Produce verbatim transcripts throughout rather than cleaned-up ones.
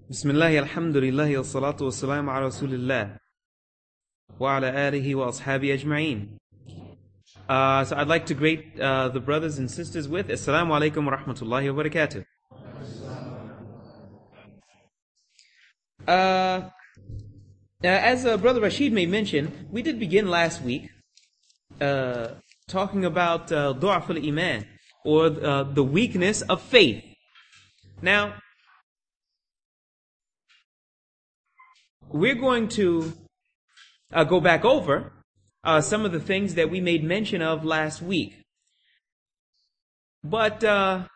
Bismillah, alhamdulillah, wa salatu wa salam ala rasulillah wa ala alihi wa ashabi ajma'een. Uh, so I'd like to greet uh, the brothers and sisters with Assalamu alaikum wa rahmatullahi wa barakatuh. Uh, as uh, Brother Rashid may mention, we did begin last week uh, talking about uh, du'af al-iman, or uh, the weakness of faith. Now, we're going to uh, go back over uh, some of the things that we made mention of last week. But, uh,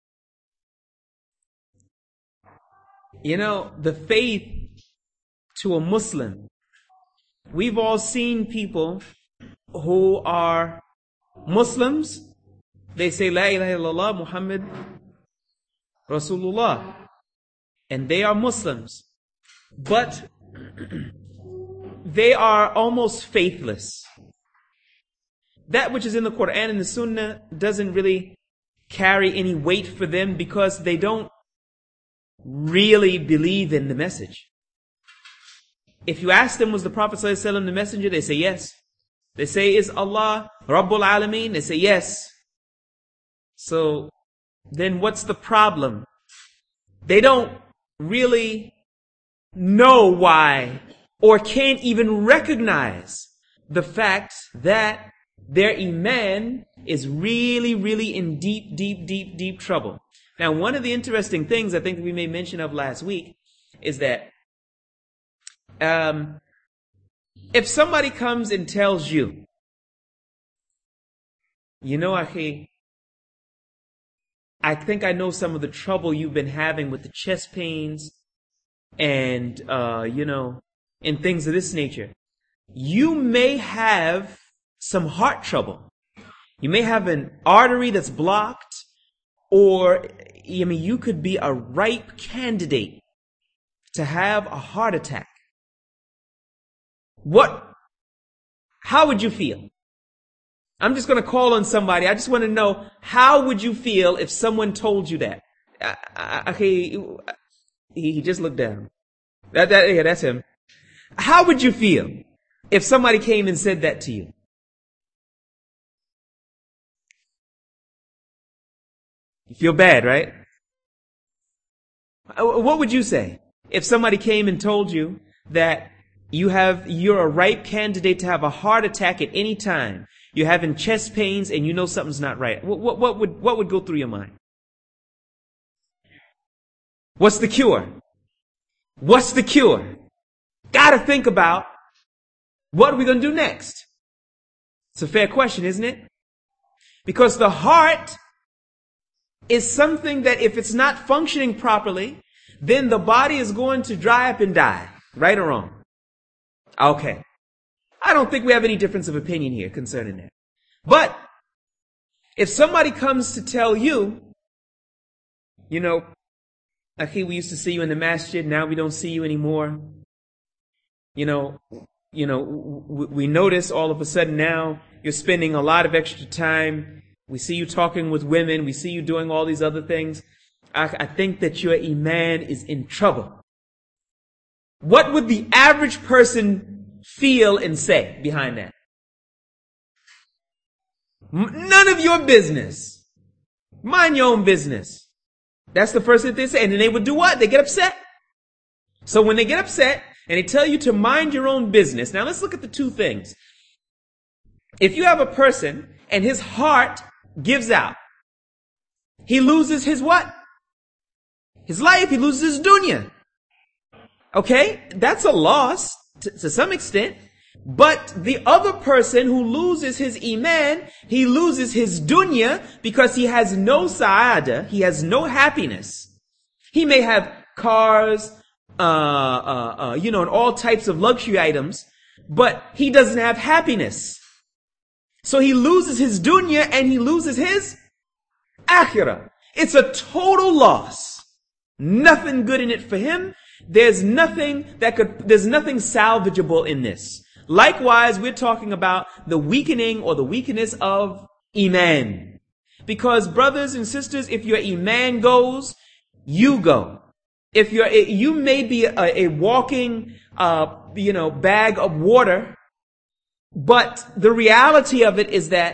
you know, the faith to a Muslim, we've all seen people who are Muslims. They say, La ilaha illallah Muhammad Rasulullah. And they are Muslims. But they are almost faithless. That which is in the Quran and the Sunnah doesn't really carry any weight for them because they don't really believe in the message. If you ask them, was the Prophet ﷺ the messenger? They say yes. They say, is Allah Rabbul Alameen? They say yes. So then what's the problem? They don't really know why or can't even recognize the fact that their iman is really, really in deep, deep, deep, deep trouble. Now, one of the interesting things I think that we made mention of last week is that um, if somebody comes and tells you, you know, Akhi, I think I know some of the trouble you've been having with the chest pains and, uh, you know, and things of this nature. You may have some heart trouble. You may have an artery that's blocked, or, I mean, you could be a ripe candidate to have a heart attack. What, how would you feel? I'm just going to call on somebody. I just want to know, how would you feel if someone told you that? Okay. He, he just looked down. That, that, yeah, that's him. How would you feel if somebody came and said that to you? You feel bad, right? What would you say if somebody came and told you that you have, you're a ripe candidate to have a heart attack at any time? You're having chest pains and you know something's not right. What, what, what would, what would go through your mind? What's the cure? What's the cure? Gotta think about, what are we gonna do next? It's a fair question, isn't it? Because the heart is something that if it's not functioning properly, then the body is going to dry up and die. Right or wrong? Okay. I don't think we have any difference of opinion here concerning that. But if somebody comes to tell you, you know, Akhi, we used to see you in the masjid, now we don't see you anymore. You know, you know, we notice all of a sudden now you're spending a lot of extra time. We see you talking with women. We see you doing all these other things. I, I think that your iman is in trouble. What would the average person feel and say behind that? None of your business. Mind your own business. That's the first thing they say. And then they would do what? They get upset. So when they get upset and they tell you to mind your own business. Now let's look at the two things. If you have a person and his heart gives out, he loses his what? His life. He loses his dunya. Okay? That's a loss to, to some extent. But the other person who loses his iman, he loses his dunya because he has no sa'ada, he has no happiness. He may have cars, uh, uh, uh, you know, and all types of luxury items, but he doesn't have happiness. So he loses his dunya and he loses his akhirah. It's a total loss. Nothing good in it for him. There's nothing that could, there's nothing salvageable in this. Likewise, we're talking about the weakening or the weakness of iman. Because brothers and sisters, if your iman goes, you go. If you're, you may be a, a walking, uh, you know, bag of water, but the reality of it is that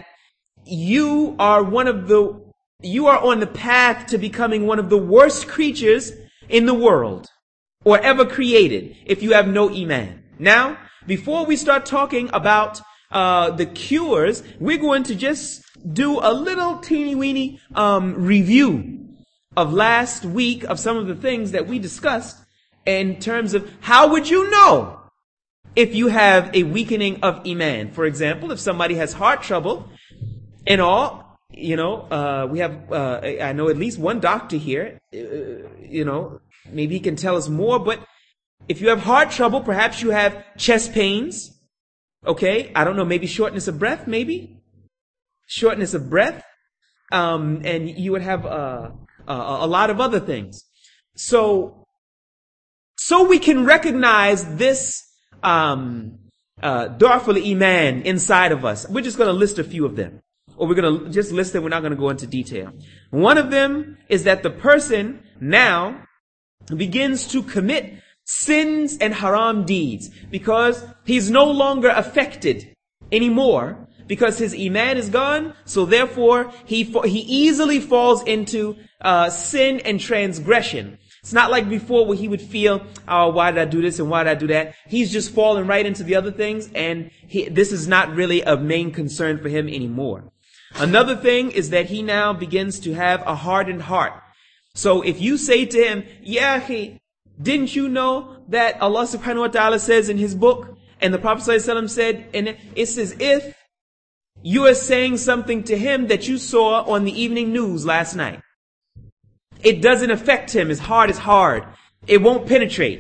you are one of the, you are on the path to becoming one of the worst creatures in the world or ever created if you have no iman. Now, before we start talking about uh the cures, we're going to just do a little teeny weeny um review of last week of some of the things that we discussed in terms of how would you know if you have a weakening of iman. For example, if somebody has heart trouble and all, you know, uh we have uh I know at least one doctor here, uh, you know, maybe he can tell us more, but if you have heart trouble, perhaps you have chest pains. Okay, I don't know, maybe shortness of breath, maybe shortness of breath, um, and you would have uh, uh, a lot of other things. So, so we can recognize this um, uh, Darful Iman inside of us. We're just going to list a few of them, or we're going to just list them. We're not going to go into detail. One of them is that the person now begins to commit sins and haram deeds because he's no longer affected anymore because his iman is gone. So therefore, he he easily falls into uh sin and transgression. It's not like before where he would feel, oh, why did I do this and why did I do that? He's just falling right into the other things, and he, this is not really a main concern for him anymore. Another thing is that he now begins to have a hardened heart. So if you say to him, yeah, he didn't you know that Allah subhanahu wa ta'ala says in his book, and the Prophet sallallahu alaihi wasallam said, and it's as if you are saying something to him that you saw on the evening news last night. It doesn't affect him. His heart is hard. It won't penetrate.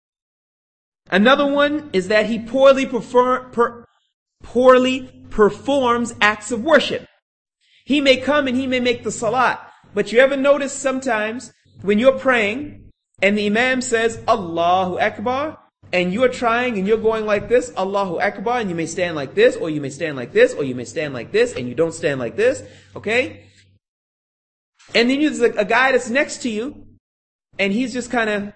Another one is that he poorly prefer, per, poorly performs acts of worship. He may come and he may make the salat, but you ever notice sometimes when you're praying, and the Imam says, Allahu Akbar, and you're trying and you're going like this, Allahu Akbar, and you may stand like this, or you may stand like this, or you may stand like this, and you don't stand like this, okay? And then there's a, a guy that's next to you, and he's just kind of,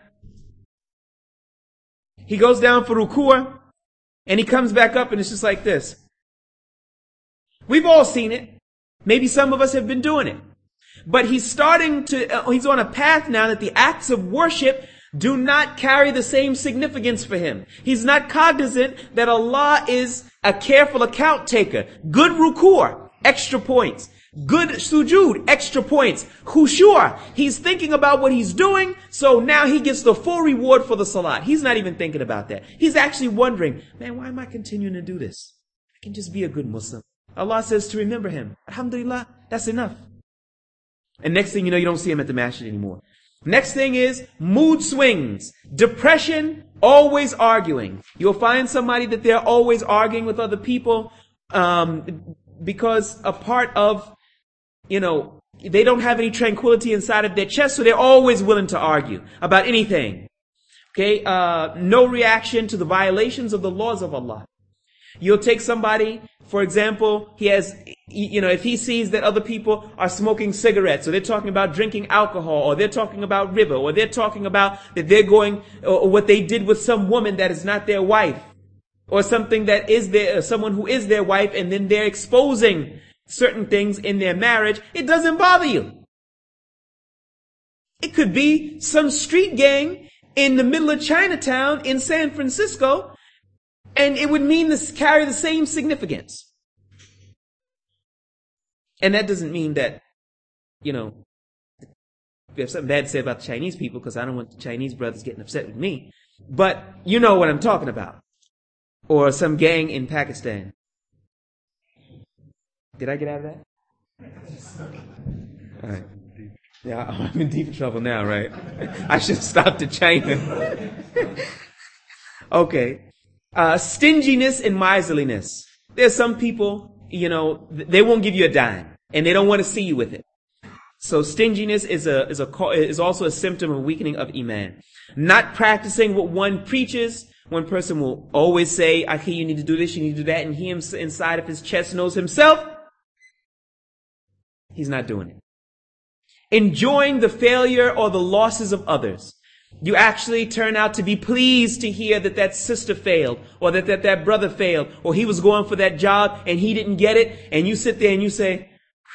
he goes down for ruku', and he comes back up, and it's just like this. We've all seen it. Maybe some of us have been doing it. But he's starting to, uh, he's on a path now that the acts of worship do not carry the same significance for him. He's not cognizant that Allah is a careful account taker. Good ruku', extra points. Good sujood, extra points. Khushu', he's thinking about what he's doing, so now he gets the full reward for the salat. He's not even thinking about that. He's actually wondering, man, why am I continuing to do this? I can just be a good Muslim. Allah says to remember him. Alhamdulillah, that's enough. And next thing you know, you don't see him at the masjid anymore. Next thing is mood swings. Depression, always arguing. You'll find somebody that they're always arguing with other people um, because a part of, you know, they don't have any tranquility inside of their chest, so they're always willing to argue about anything. Okay, uh, no reaction to the violations of the laws of Allah. You'll take somebody, for example, he has, you know, if he sees that other people are smoking cigarettes, or they're talking about drinking alcohol, or they're talking about riba, or they're talking about that they're going, or what they did with some woman that is not their wife, or something that is their, someone who is their wife, and then they're exposing certain things in their marriage, it doesn't bother you. It could be some street gang in the middle of Chinatown in San Francisco, and it would mean this carry the same significance. And that doesn't mean that, you know, we have something bad to say about the Chinese people, because I don't want the Chinese brothers getting upset with me. But you know what I'm talking about. Or some gang in Pakistan. Did I get out of that? All right. Yeah, I'm in deep trouble now, right? I should have stopped at China. Okay. Uh, stinginess and miserliness. There's some people, you know, they won't give you a dime, and they don't want to see you with it. So stinginess is a is a is also a symptom of weakening of iman. Not practicing what one preaches. One person will always say, "Okay, you need to do this, you need to do that," and he inside of his chest knows himself he's not doing it. Enjoying the failure or the losses of others. You actually turn out to be pleased to hear that that sister failed, or that, that that brother failed, or he was going for that job and he didn't get it, and you sit there and you say,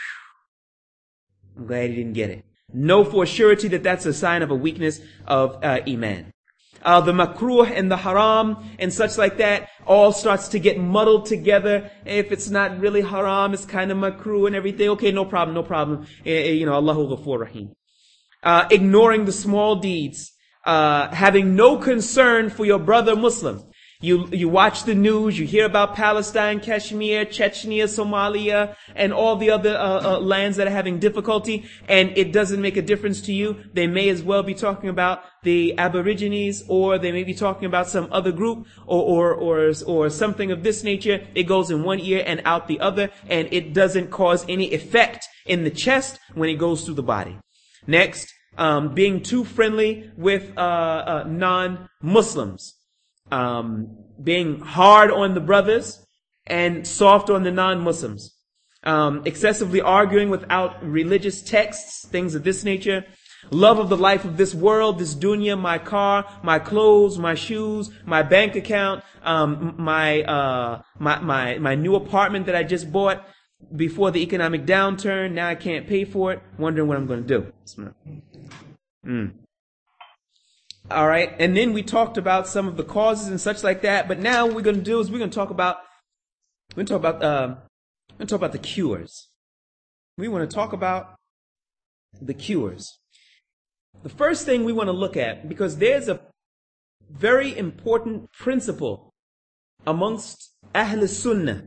I'm glad he didn't get it. Know for surety that that's a sign of a weakness of uh, iman. Uh, the makruh and the haram and such like that all starts to get muddled together. If it's not really haram, it's kind of makruh and everything. Okay, no problem, no problem. Uh, you know, Allahu Ghafur Rahim. Uh, ignoring the small deeds. Uh, having no concern for your brother Muslim. You, you watch the news, you hear about Palestine, Kashmir, Chechnya, Somalia, and all the other uh, uh, lands that are having difficulty, and it doesn't make a difference to you. They may as well be talking about the Aborigines, or they may be talking about some other group, or, or, or, or something of this nature. It goes in one ear and out the other, and it doesn't cause any effect in the chest when it goes through the body. Next. Um, being too friendly with uh, uh, non-Muslims, um, being hard on the brothers and soft on the non-Muslims, um, excessively arguing without religious texts, things of this nature, love of the life of this world, this dunya, my car, my clothes, my shoes, my bank account, um, my uh, my my my new apartment that I just bought before the economic downturn. Now I can't pay for it. Wondering what I'm going to do. Mm. All right. And then we talked about some of the causes and such like that. But now what we're going to do is we're going to talk about, we're going to talk about, uh, we're going to talk about the cures. We want to talk about the cures. The first thing we want to look at, because there's a very important principle amongst Ahl Sunnah.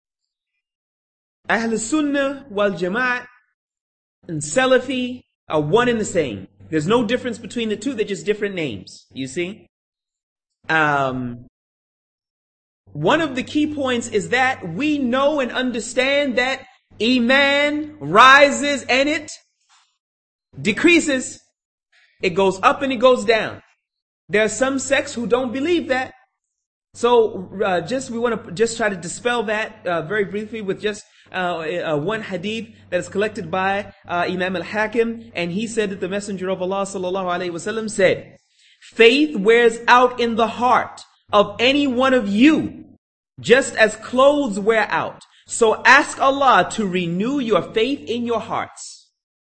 Ahl Sunnah wal Jama'at and Salafi are one and the same. There's no difference between the two. They're just different names. You see? Um, one of the key points is that we know and understand that Iman rises and it decreases. It goes up and it goes down. There are some sects who don't believe that. So uh, just we want to just try to dispel that uh, very briefly with just uh, uh, one hadith that is collected by uh, Imam al-Hakim, and he said that the Messenger of Allah sallallahu alaihi wasallam said, "Faith wears out in the heart of any one of you, just as clothes wear out. So ask Allah to renew your faith in your hearts."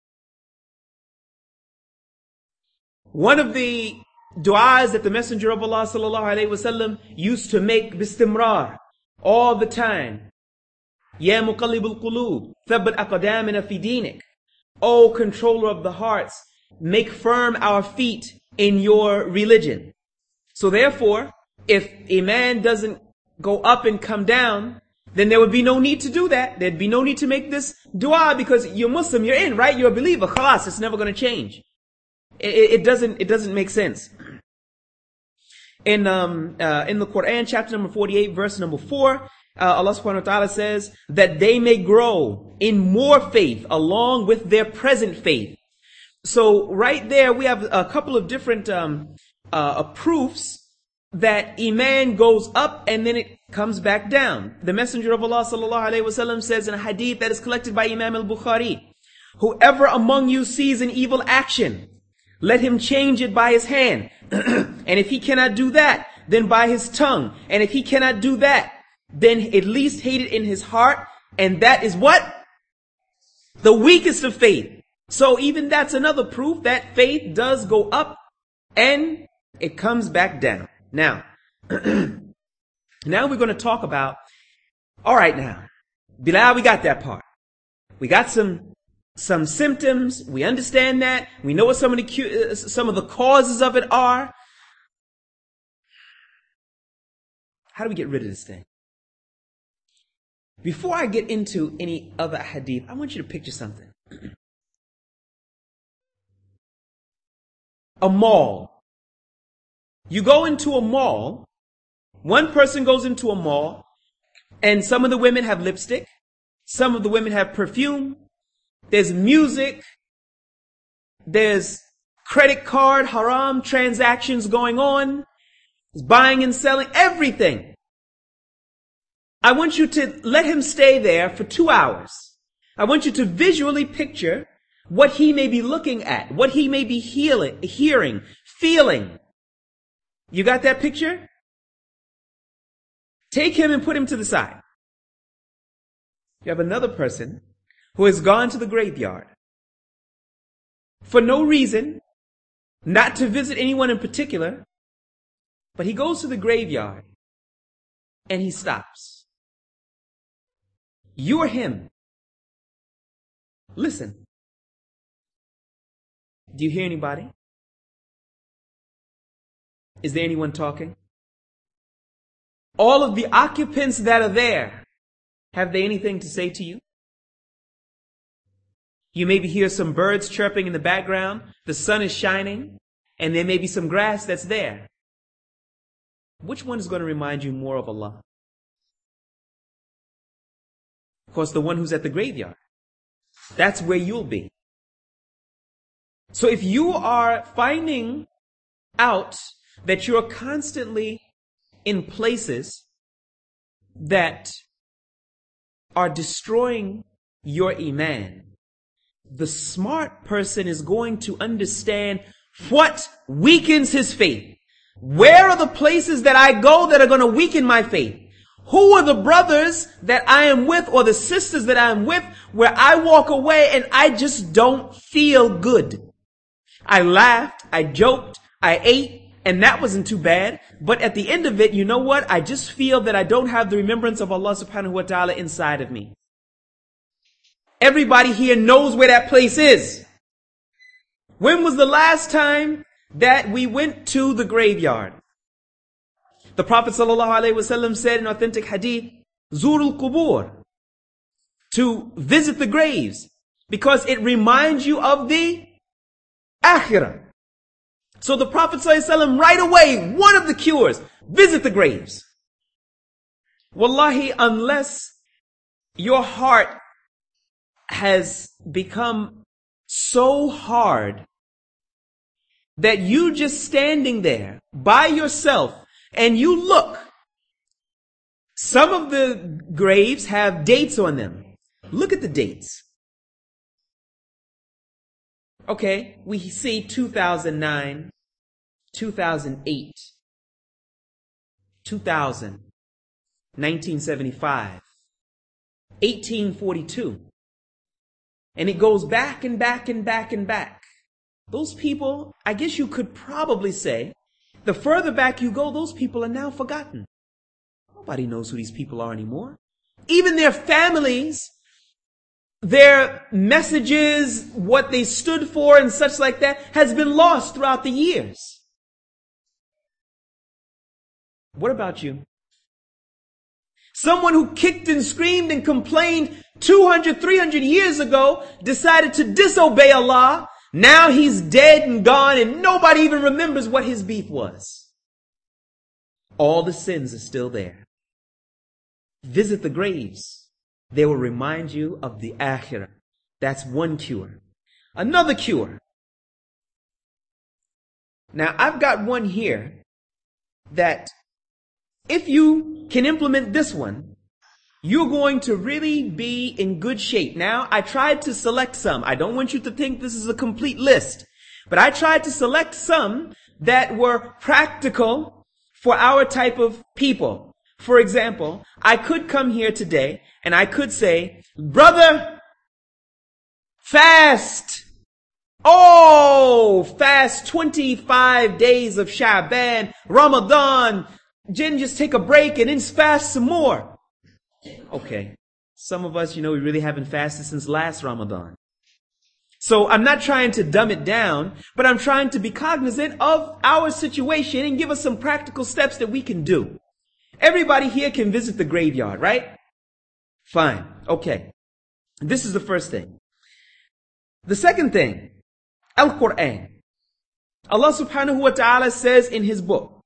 One of the du'as that the Messenger of Allah sallallahu alaihi wasallam used to make bistimrar all the time. Ya muqallibul qulub, thabbit aqdamina fi dinik. O controller of the hearts, make firm our feet in your religion. So therefore, if Iman doesn't go up and come down, then there would be no need to do that. There'd be no need to make this dua, because you're Muslim, you're in, right? You're a believer. Khalas, it's never going to change. It, it doesn't, it doesn't make sense. In, um, uh, in the Quran, chapter number forty-eight, verse number four, uh, Allah subhanahu wa ta'ala says that they may grow in more faith along with their present faith. So right there, we have a couple of different, um, uh, proofs that Iman goes up and then it comes back down. The Messenger of Allah sallallahu alaihi wasallam says in a hadith that is collected by Imam al-Bukhari, "Whoever among you sees an evil action, let him change it by his hand. And if he cannot do that, then by his tongue. And if he cannot do that, then at least hate it in his heart. And that is what? The weakest of faith." So even that's another proof that faith does go up and it comes back down. Now, now we're going to talk about, all right now, Bilal, we got that part. We got some Some symptoms, we understand that. We know what some of the some of the causes of it are. How do we get rid of this thing? Before I get into any other hadith, I want you to picture something. A mall. You go into a mall. One person goes into a mall, and some of the women have lipstick. Some of the women have perfume. There's music, there's credit card, haram transactions going on, there's buying and selling, everything. I want you to let him stay there for two hours. I want you to visually picture what he may be looking at, what he may be healing, hearing, feeling. You got that picture? Take him and put him to the side. You have another person who has gone to the graveyard for no reason, not to visit anyone in particular, but he goes to the graveyard and he stops. You're him. Listen. Do you hear anybody? Is there anyone talking? All of the occupants that are there, have they anything to say to you? You maybe hear some birds chirping in the background, the sun is shining, and there may be some grass that's there. Which one is going to remind you more of Allah? Of course, the one who's at the graveyard. That's where you'll be. So if you are finding out that you're constantly in places that are destroying your iman, the smart person is going to understand what weakens his faith. Where are the places that I go that are going to weaken my faith? Who are the brothers that I am with or the sisters that I am with where I walk away and I just don't feel good? I laughed, I joked, I ate, and that wasn't too bad. But at the end of it, you know what? I just feel that I don't have the remembrance of Allah subhanahu wa ta'ala inside of me. Everybody here knows where that place is. When was the last time that we went to the graveyard? The Prophet sallallahu alaihi wasallam said in authentic hadith, Zurul Qubur, to visit the graves, because it reminds you of the Akhirah. So the Prophet ﷺ right away, one of the cures, visit the graves. Wallahi, unless your heart has become so hard that you just standing there by yourself and you look, some of the graves have dates on them. Look at the dates. Okay, we see two thousand nine, two thousand eight, two thousand, nineteen seventy-five, eighteen forty-two. And it goes back and back and back and back. Those people, I guess you could probably say, the further back you go, those people are now forgotten. Nobody knows who these people are anymore. Even their families, their messages, what they stood for and such like that has been lost throughout the years. What about you? Someone who kicked and screamed and complained two hundred, three hundred years ago decided to disobey Allah. Now he's dead and gone and nobody even remembers what his beef was. All the sins are still there. Visit the graves. They will remind you of the Akhirah. That's one cure. Another cure. Now, I've got one here that if you can implement this one, you're going to really be in good shape. Now, I tried to select some. I don't want you to think this is a complete list, but I tried to select some that were practical for our type of people. For example, I could come here today and I could say, brother, fast. Oh, fast twenty-five days of Sha'ban, Ramadan. Then just take a break and then fast some more. Okay. Some of us, you know, we really haven't fasted since last Ramadan. So I'm not trying to dumb it down, but I'm trying to be cognizant of our situation and give us some practical steps that we can do. Everybody here can visit the graveyard, right? Fine. Okay. This is the first thing. The second thing, Al-Quran. Allah subhanahu wa ta'ala says in His book,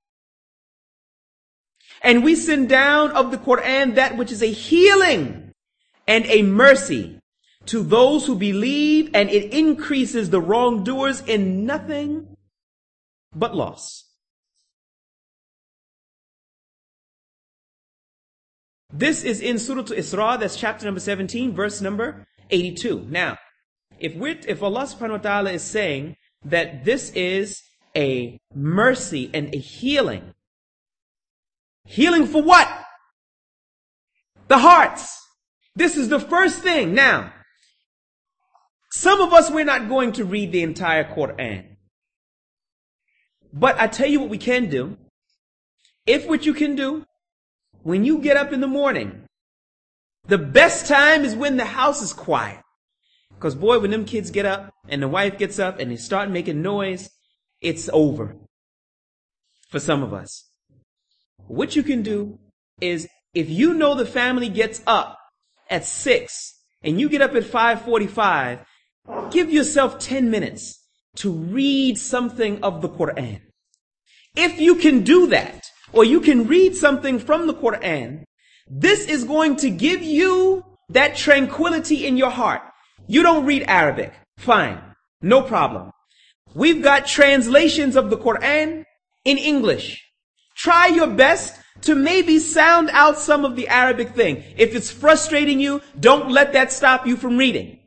and we send down of the Quran that which is a healing and a mercy to those who believe, and it increases the wrongdoers in nothing but loss. This is in Surah Isra, that's chapter number seventeen, verse number eighty-two. Now, if we're, if Allah subhanahu wa ta'ala is saying that this is a mercy and a healing. Healing for what? The hearts. This is the first thing. Now, some of us, we're not going to read the entire Quran. But I tell you what we can do. If what you can do, when you get up in the morning, the best time is when the house is quiet. Because boy, when them kids get up and the wife gets up and they start making noise, it's over for some of us. What you can do is, if you know the family gets up at six and you get up at five forty-five, give yourself ten minutes to read something of the Quran. If you can do that, or you can read something from the Quran, this is going to give you that tranquility in your heart. You don't read Arabic. Fine. No problem. We've got translations of the Quran in English. Try your best to maybe sound out some of the Arabic thing. If it's frustrating you, don't let that stop you from reading.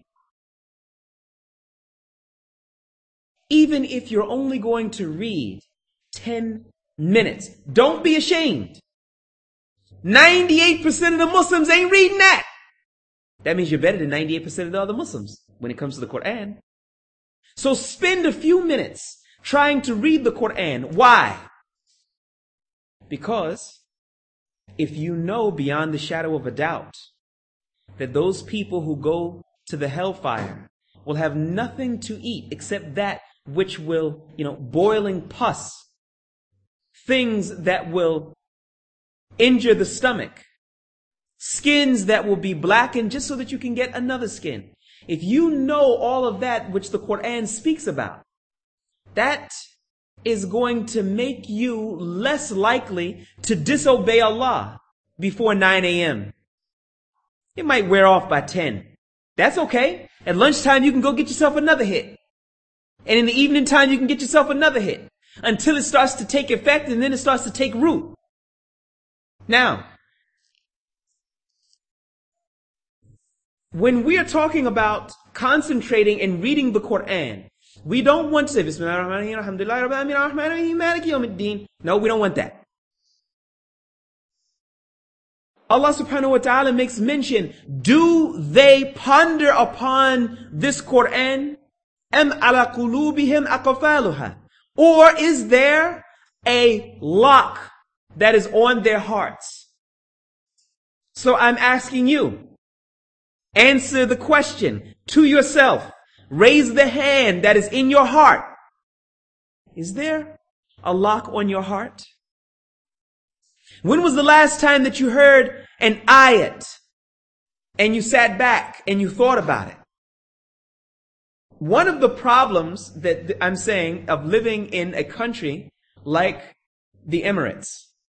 Even if you're only going to read ten minutes, don't be ashamed. ninety-eight percent of the Muslims ain't reading that. That means you're better than ninety-eight percent of the other Muslims when it comes to the Quran. So spend a few minutes trying to read the Quran. Why? Because if you know beyond the shadow of a doubt that those people who go to the hellfire will have nothing to eat except that which will, you know, boiling pus, things that will injure the stomach, skins that will be blackened just so that you can get another skin. If you know all of that which the Quran speaks about, that is going to make you less likely to disobey Allah before nine a.m. It might wear off by ten. That's okay. At lunchtime, you can go get yourself another hit. And in the evening time, you can get yourself another hit until it starts to take effect, and then it starts to take root. Now, when we are talking about concentrating and reading the Quran, we don't want to say, Bismillahirrahmanirrahim, Alhamdulillah, Rabbil Alamin, Ar-Rahmanir-Rahim, Maliki Yawmiddin. No, we don't want that. Allah subhanahu wa ta'ala makes mention, do they ponder upon this Quran? Am ala qulubihim aqfaluha? Or is there a lock that is on their hearts? So I'm asking you, answer the question to yourself. Raise the hand that is in your heart. Is there a lock on your heart? When was the last time that you heard an ayat and you sat back and you thought about it? One of the problems that I'm saying of living in a country like the Emirates,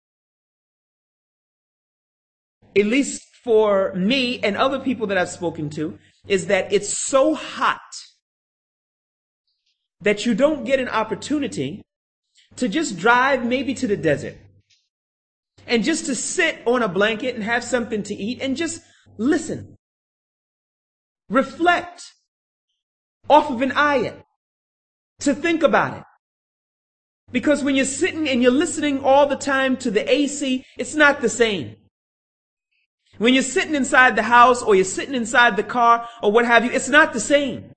at least for me and other people that I've spoken to, is that it's so hot that you don't get an opportunity to just drive maybe to the desert and just to sit on a blanket and have something to eat and just listen. Reflect off of an ayat, to think about it. Because when you're sitting and you're listening all the time to the A C, it's not the same. When you're sitting inside the house or you're sitting inside the car or what have you, it's not the same.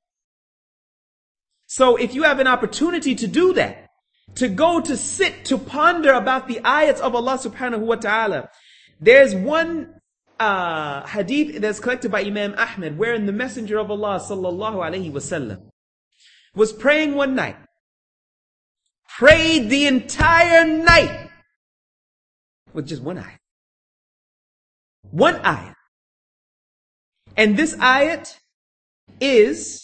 So if you have an opportunity to do that, to go to sit, to ponder about the ayats of Allah subhanahu wa ta'ala, there's one uh, hadith that's collected by Imam Ahmad, wherein the Messenger of Allah sallallahu alayhi wasallam was praying one night, prayed the entire night with just one ayat. One ayat. And this ayat is,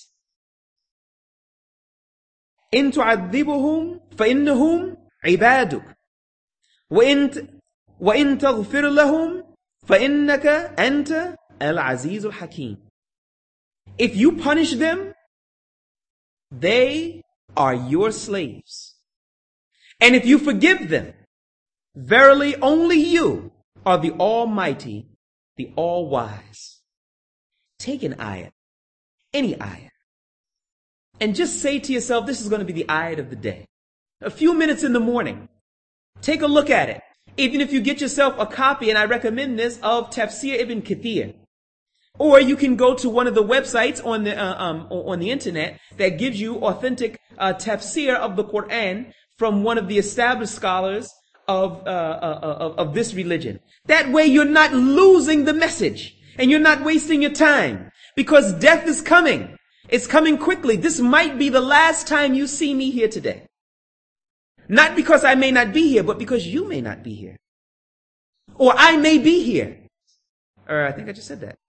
إن تعذبهم فإنهم عبادك وإن وإن تغفر لهم فإنك أنت العزيز الحكيم. If you punish them, they are your slaves. And if you forgive them, verily only you are the Almighty, the All-Wise. Take an ayat, any ayat, and just say to yourself, this is going to be the ayat of the day. A few minutes in the morning. Take a look at it. Even if you get yourself a copy, and I recommend this, of Tafsir Ibn Kathir. Or you can go to one of the websites on the uh, um, on the internet that gives you authentic uh, tafsir of the Quran from one of the established scholars of, uh, uh, of of this religion. That way you're not losing the message and you're not wasting your time, because death is coming. It's coming quickly. This might be the last time you see me here today. Not because I may not be here, but because you may not be here. Or I may be here. Or I think I just said that.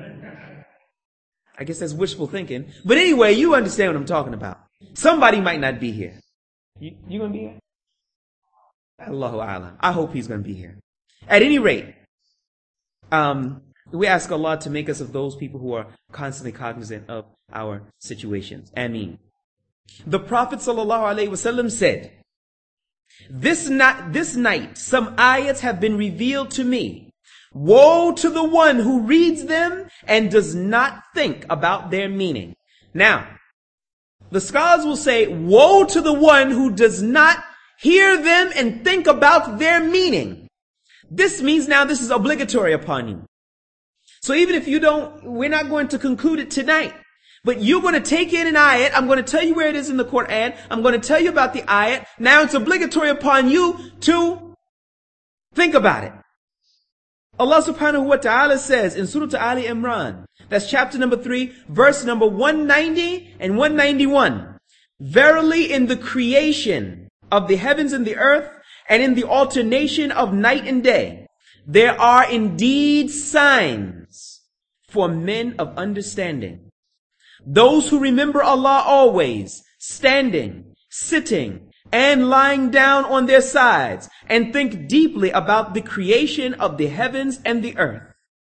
I guess that's wishful thinking. But anyway, you understand what I'm talking about. Somebody might not be here. You, you gonna be here? Allahu A'lam. I hope he's gonna be here. At any rate, um, we ask Allah to make us of those people who are constantly cognizant of our situations. Ameen. The Prophet sallallahu alaihi wasallam said, This night, this night, some ayats have been revealed to me. Woe to the one who reads them and does not think about their meaning. Now, the scholars will say, woe to the one who does not hear them and think about their meaning. This means now this is obligatory upon you. So even if you don't, we're not going to conclude it tonight. But you're going to take in an ayat. I'm going to tell you where it is in the Quran. I'm going to tell you about the ayat. Now it's obligatory upon you to think about it. Allah subhanahu wa ta'ala says in Surah Ali Imran, that's chapter number three, verse number one ninety and one ninety-one. Verily in the creation of the heavens and the earth, and in the alternation of night and day, there are indeed signs for men of understanding. Those who remember Allah always, standing, sitting, and lying down on their sides, and think deeply about the creation of the heavens and the earth.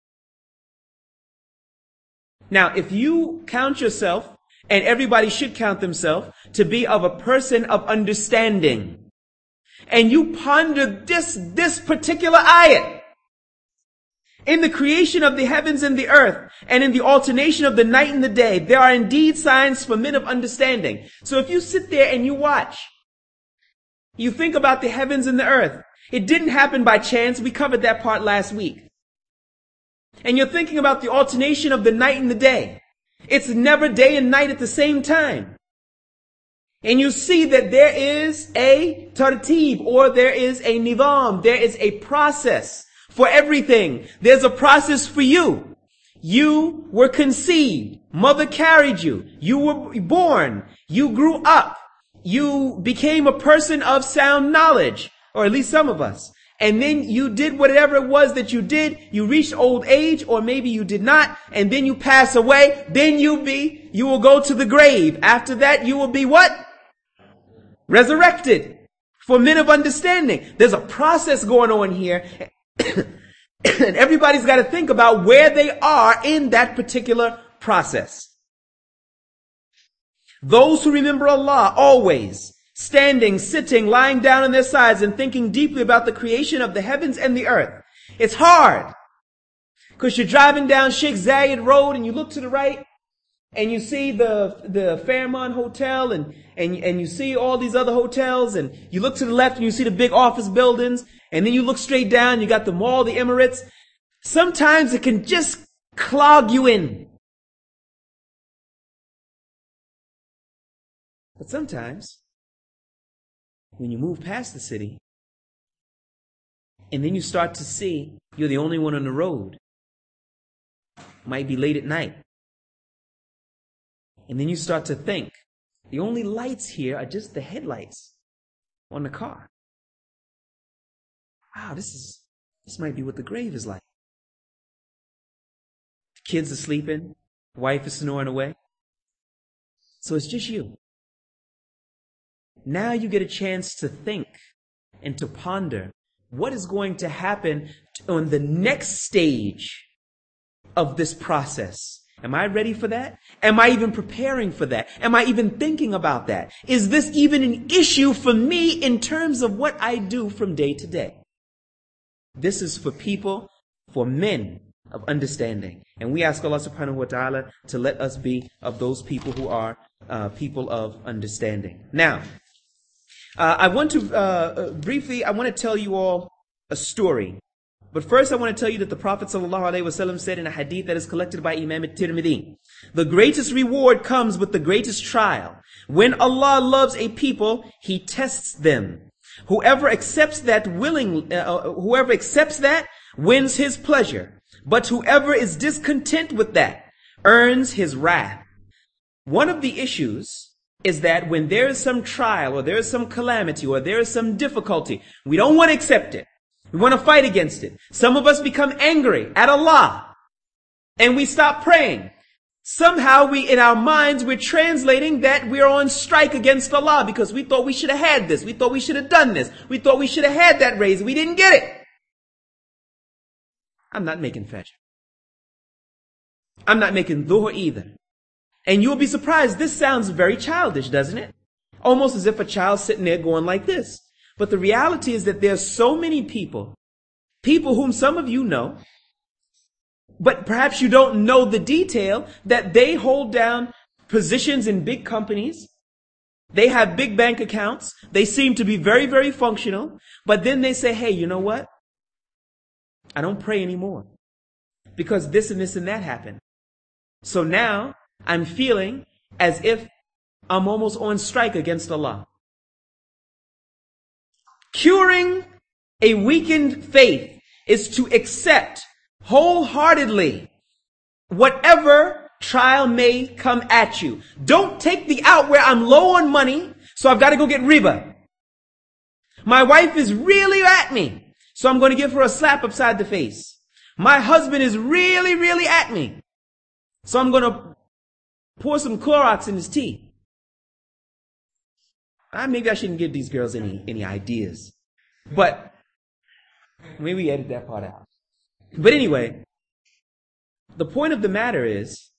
Now, if you count yourself, and everybody should count themselves, to be of a person of understanding, and you ponder this, this particular ayat, in the creation of the heavens and the earth, and in the alternation of the night and the day, there are indeed signs for men of understanding. So if you sit there and you watch, you think about the heavens and the earth. It didn't happen by chance. We covered that part last week. And you're thinking about the alternation of the night and the day. It's never day and night at the same time. And you see that there is a tartib, or there is a nizam, there is a process for everything. There's a process for you. You were conceived. Mother carried you. You were born. You grew up. You became a person of sound knowledge, or at least some of us. And then you did whatever it was that you did. You reached old age, or maybe you did not. And then you pass away. Then you be, you will go to the grave. After that, you will be what? Resurrected. For men of understanding. There's a process going on here. And everybody's got to think about where they are in that particular process. Those who remember Allah always, standing, sitting, lying down on their sides, and thinking deeply about the creation of the heavens and the earth. It's hard, because you're driving down Sheikh Zayed Road and you look to the right and you see the the Fairmont Hotel, and, and, and you see all these other hotels, and you look to the left and you see the big office buildings, and then you look straight down, you got the Mall, the Emirates. Sometimes it can just clog you in. But sometimes, when you move past the city, and then you start to see you're the only one on the road, might be late at night, and then you start to think, the only lights here are just the headlights on the car. Wow, this is, this might be what the grave is like. The kids are sleeping, the wife is snoring away, so it's just you. Now you get a chance to think and to ponder what is going to happen on the next stage of this process. Am I ready for that? Am I even preparing for that? Am I even thinking about that? Is this even an issue for me in terms of what I do from day to day? This is for people, for men of understanding. And we ask Allah subhanahu wa ta'ala to let us be of those people who are uh, people of understanding. Now, Uh, I want to, uh, briefly, I want to tell you all a story. But first I want to tell you that the Prophet ﷺ said in a hadith that is collected by Imam at-Tirmidhi, the greatest reward comes with the greatest trial. When Allah loves a people, He tests them. Whoever accepts that willing, uh, whoever accepts that wins His pleasure. But whoever is discontent with that earns His wrath. One of the issues is that when there is some trial or there is some calamity or there is some difficulty, we don't want to accept it. We want to fight against it. Some of us become angry at Allah and we stop praying. Somehow we, in our minds, we're translating that we're on strike against Allah because we thought we should have had this. We thought we should have done this. We thought we should have had that raise. We didn't get it. I'm not making fajr. I'm not making dhuhr either. And you'll be surprised. This sounds very childish, doesn't it? Almost as if a child's sitting there going like this. But the reality is that there's so many people, people whom some of you know, but perhaps you don't know the detail, that they hold down positions in big companies. They have big bank accounts. They seem to be very, very functional. But then they say, hey, you know what? I don't pray anymore because this and this and that happened. So now I'm feeling as if I'm almost on strike against Allah. Curing a weakened faith is to accept wholeheartedly whatever trial may come at you. Don't take the out where I'm low on money, so I've got to go get riba. My wife is really at me, so I'm going to give her a slap upside the face. My husband is really, really at me, so I'm going to pour some Clorox in his tea. Uh, maybe I shouldn't give these girls any, any ideas. But maybe we edit that part out. But anyway, the point of the matter is,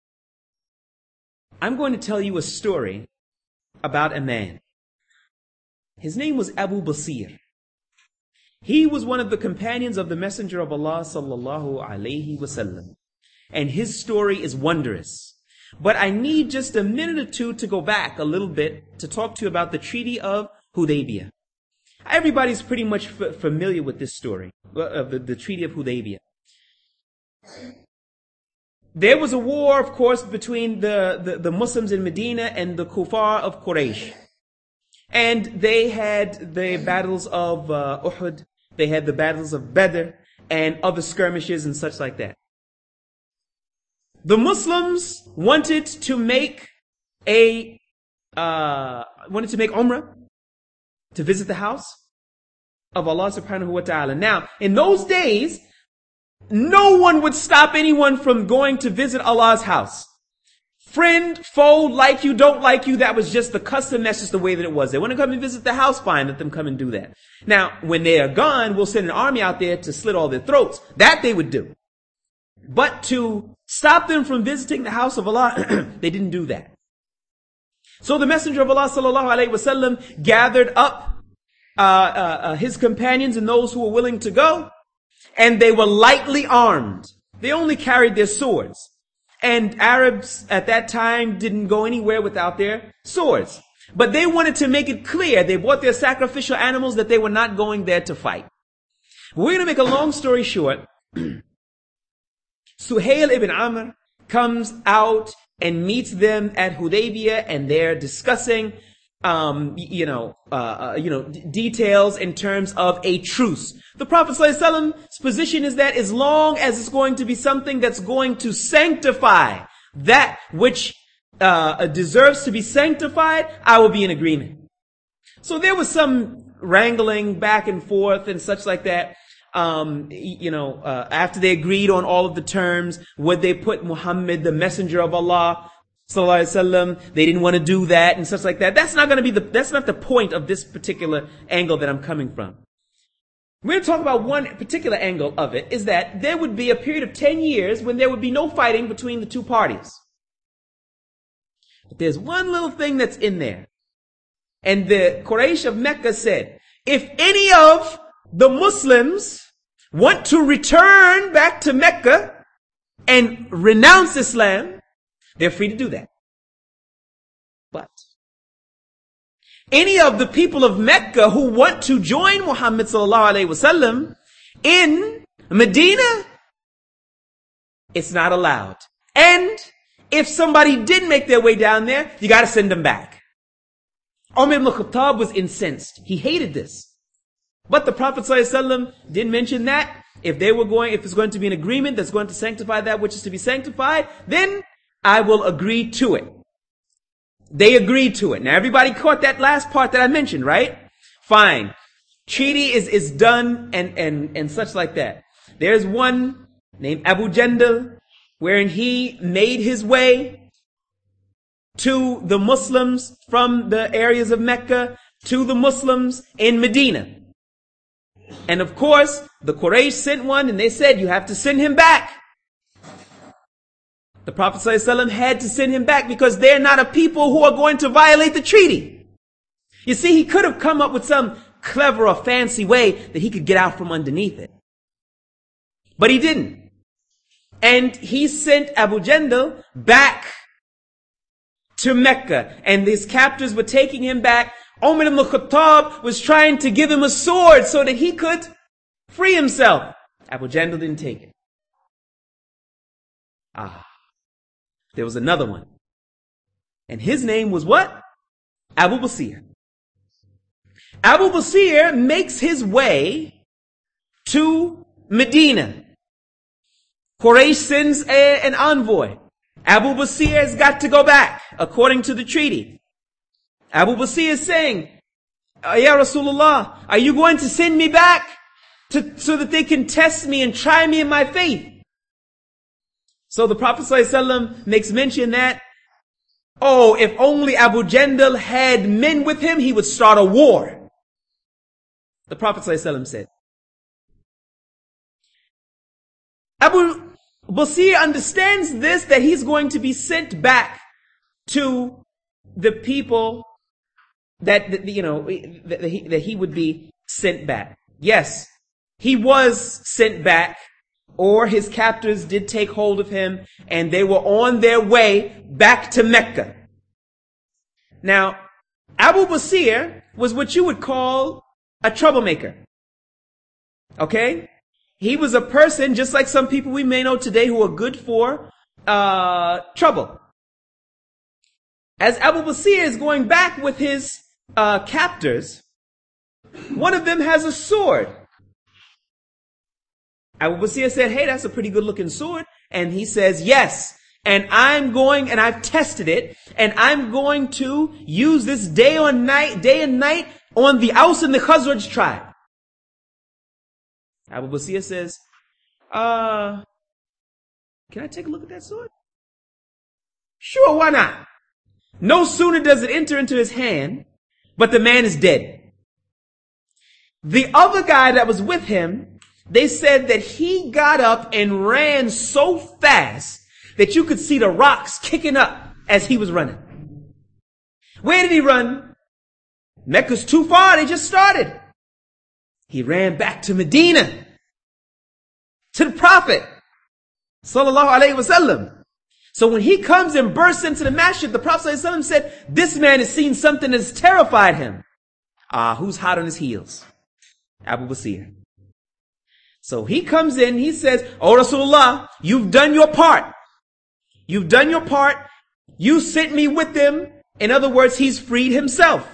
I'm going to tell you a story about a man. His name was Abu Basir. He was one of the companions of the Messenger of Allah sallallahu alaihi wasallam. And his story is wondrous. But I need just a minute or two to go back a little bit to talk to you about the Treaty of Hudaybiyah. Everybody's pretty much f- familiar with this story, of the, the Treaty of Hudaybiyah. There was a war, of course, between the, the, the Muslims in Medina and the Kuffar of Quraysh. And they had the battles of uh, Uhud, they had the battles of Badr, and other skirmishes and such like that. The Muslims wanted to make a, uh, wanted to make Umrah, to visit the house of Allah subhanahu wa ta'ala. Now, in those days, no one would stop anyone from going to visit Allah's house. Friend, foe, like you, don't like you, that was just the custom, that's just the way that it was. They want to come and visit the house, fine, let them come and do that. Now, when they are gone, we'll send an army out there to slit all their throats. That they would do. But to stop them from visiting the house of Allah, they didn't do that. So the Messenger of Allah sallallahu alaihi wasallam gathered up uh, uh, uh, his companions and those who were willing to go, and they were lightly armed. They only carried their swords. And Arabs at that time didn't go anywhere without their swords. But they wanted to make it clear, they brought their sacrificial animals, that they were not going there to fight. We're going to make a long story short. Suhail ibn Amr comes out and meets them at Hudaybiyah, and they're discussing, um, you know, uh, uh, you know, d- details in terms of a truce. The Prophet ﷺ's position is that as long as it's going to be something that's going to sanctify that which uh, deserves to be sanctified, I will be in agreement. So there was some wrangling back and forth and such like that. Um, you know, uh, after they agreed on all of the terms, would they put Muhammad, the messenger of Allah, sallallahu alaihi wasallam? They didn't want to do that and such like that. That's not going to be the, that's not the point of this particular angle that I'm coming from. We're going to talk about one particular angle of it, is that there would be a period of ten years when there would be no fighting between the two parties. But there's one little thing that's in there. And the Quraysh of Mecca said, if any of the Muslims want to return back to Mecca and renounce Islam, they're free to do that. But any of the people of Mecca who want to join Muhammad sallallahu alaihi wasallam in Medina, it's not allowed. And if somebody did make their way down there, you got to send them back. Umar ibn Khattab was incensed. He hated this. But the Prophet ﷺ did mention that if they were going, if it's going to be an agreement that's going to sanctify that which is to be sanctified, then I will agree to it. They agreed to it. Now everybody caught that last part that I mentioned, right? Fine. Treaty is, is done and, and, and such like that. There's one named Abu Jandal, wherein he made his way to the Muslims from the areas of Mecca to the Muslims in Medina. And of course, the Quraysh sent one and they said, you have to send him back. The Prophet ﷺ had to send him back because they're not a people who are going to violate the treaty. You see, he could have come up with some clever or fancy way that he could get out from underneath it. But he didn't. And he sent Abu Jandal back to Mecca. And his captors were taking him back. Umar ibn Khattab was trying to give him a sword so that he could free himself. Abu Jandal didn't take it. Ah. There was another one. And his name was what? Abu Basir. Abu Basir makes his way to Medina. Quraysh sends a, an envoy. Abu Basir has got to go back according to the treaty. Abu Basir is saying, Ya Rasulullah, are you going to send me back to, so that they can test me and try me in my faith? So the Prophet ﷺ makes mention that, oh, if only Abu Jandal had men with him, he would start a war. The Prophet ﷺ said. Abu Basir understands this, that he's going to be sent back to the people that, that you know, that he, that he would be sent back. Yes, he was sent back, or his captors did take hold of him, and they were on their way back to Mecca. Now, Abu Basir was what you would call a troublemaker. Okay? He was a person, just like some people we may know today, who are good for uh trouble. As Abu Basir is going back with his uh captors, one of them has a sword. Abu Basir said, hey, that's a pretty good looking sword. And he says, yes. And I'm going, and I've tested it, and I'm going to use this day or night, day and night on the Aus and the Khazraj tribe. Abu Basir says, uh, can I take a look at that sword? Sure, why not? No sooner does it enter into his hand, but the man is dead. The other guy that was with him, they said that he got up and ran so fast that you could see the rocks kicking up as he was running. Where did he run? Mecca's too far. They just started. He ran back to Medina, to the Prophet sallallahu alaihi wasallam. So when he comes and bursts into the masjid, the Prophet sallallahu alaihi wasallam said, this man has seen something that has terrified him. Ah, who's hot on his heels? Abu Basir. So he comes in, he says, oh Rasulullah, you've done your part. You've done your part. You sent me with them. In other words, he's freed himself.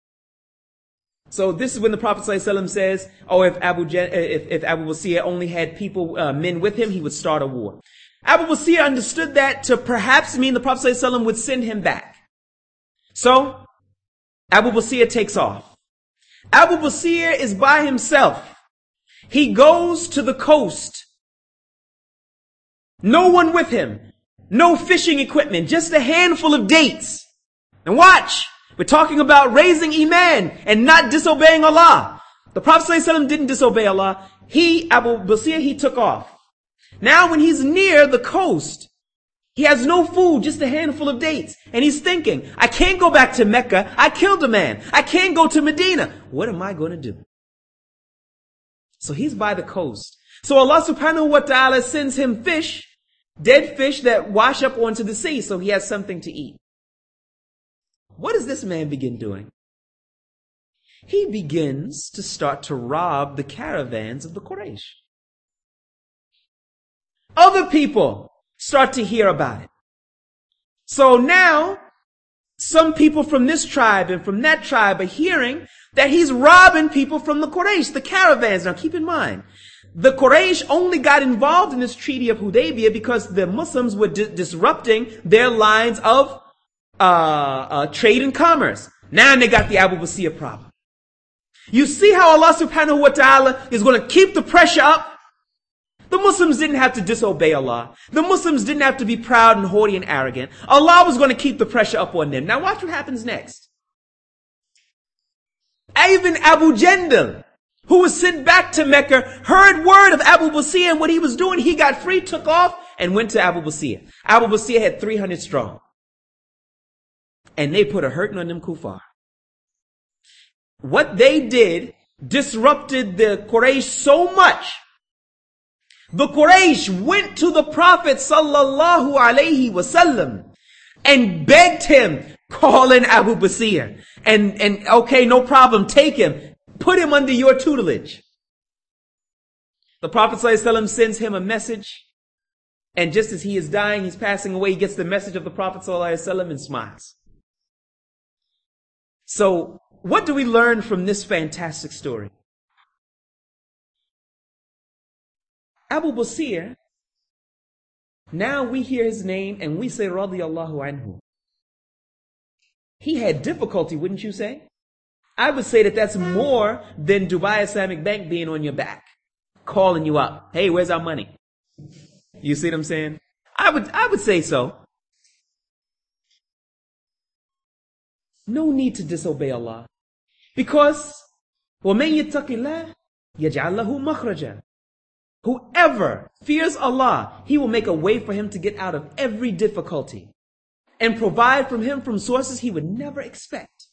So this is when the Prophet ﷺ says, oh, if Abu, if, if Abu Basir only had people, uh, men with him, he would start a war. Abu Basir understood that to perhaps mean the Prophet ﷺ would send him back. So Abu Basir takes off. Abu Basir is by himself. He goes to the coast. No one with him. No fishing equipment. Just a handful of dates. And watch. We're talking about raising Iman and not disobeying Allah. The Prophet ﷺ didn't disobey Allah. He, Abu Basir, he took off. Now when he's near the coast, he has no food, just a handful of dates. And he's thinking, I can't go back to Mecca. I killed a man. I can't go to Medina. What am I going to do? So he's by the coast. So Allah subhanahu wa ta'ala sends him fish, dead fish that wash up onto the sea, so he has something to eat. What does this man begin doing? he begins to start to rob the caravans of the Quraysh. Other people start to hear about it. So now, some people from this tribe and from that tribe are hearing that he's robbing people from the Quraysh, the caravans. Now keep in mind, the Quraysh only got involved in this treaty of Hudaybiyah because the Muslims were di- disrupting their lines of uh, uh, trade and commerce. Now they got the Abu Basir problem. You see how Allah subhanahu wa ta'ala is going to keep the pressure up? The Muslims didn't have to disobey Allah. The Muslims didn't have to be proud and haughty and arrogant. Allah was going to keep the pressure up on them. Now watch what happens next. Even Abu Jandal, who was sent back to Mecca, heard word of Abu Basir and what he was doing. He got free, took off, and went to Abu Basir. Abu Basir had three hundred strong. And they put a hurting on them kuffar. What they did disrupted the Quraysh so much. The Quraysh went to the Prophet sallallahu alaihi wasallam and begged him, call in Abu Basir. And, and okay, no problem, take him. Put him under your tutelage. The Prophet sallallahu alaihi wasallam sends him a message. And just as he is dying, he's passing away, he gets the message of the Prophet sallallahu alaihi wasallam and smiles. So, what do we learn from this fantastic story? Abu Basir, now we hear his name and we say radiyallahu anhu. He had difficulty, wouldn't you say? I would say that that's more than Dubai Islamic Bank being on your back, calling you up. Hey, where's our money? You see what I'm saying? I would, I would say so. No need to disobey Allah. Because, وَمَن يَتَّقِ اللَّهِ يَجْعَلْ لَهُ مَخْرَجًا. Whoever fears Allah, He will make a way for him to get out of every difficulty and provide from him from sources he would never expect.